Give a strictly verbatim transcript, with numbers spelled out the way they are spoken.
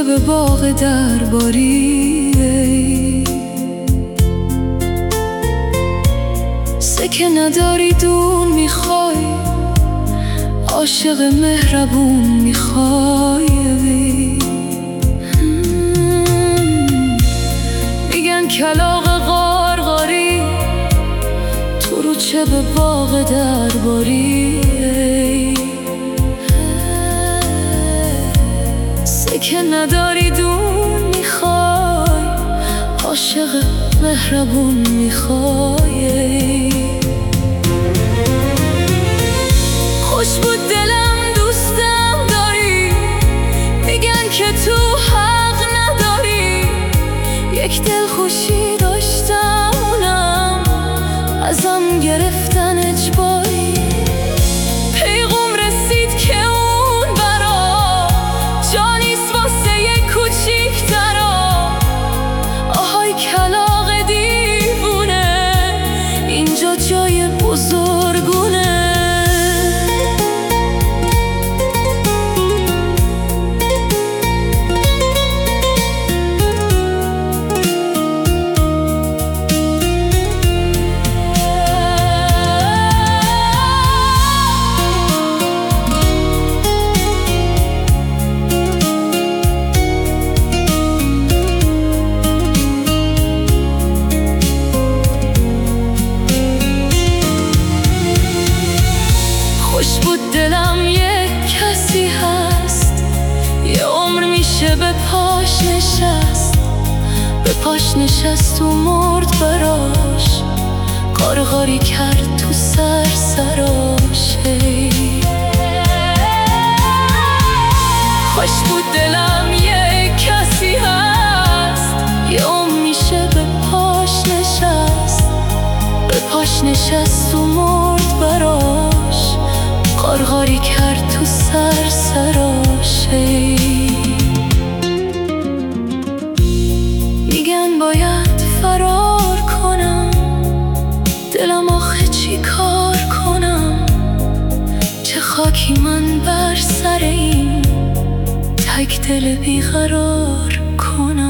به باغ درباری، سکه نداری دون میخوای، عاشق مهربون میخوای. میگن کلاغ غارغاری، تو رو چه به باغ درباری. سکه نداری دون میخوای، عاشق مهربون میخوای. خوش بود دلم دوستم داری، میگن که تو حق نداری. یک دل خوشی داشتم اونم ازم گرفتن اجباری. پیغام رسید که اون برا جا نیست واسه یک کوچیک‌ترا. آهای کلاغ دیوونه، اینجا جای بزرگونه. خوش بود دلم یک کسی هست، یه عمر میشه به پاش نشست. به پاش نشست و مرد براش، قارقاری کرد تو سر سراش. خوش بود دلم یک کسی هست، یه عمر میشه به پاش نشست. به پاش نشست و مرد براش، قارقاری کرد تو سر سراش. میگن باید فرار کنم، دلم آخه چی کار کنم. چه خاکی من بر سر این تک دل بیقرار کنم.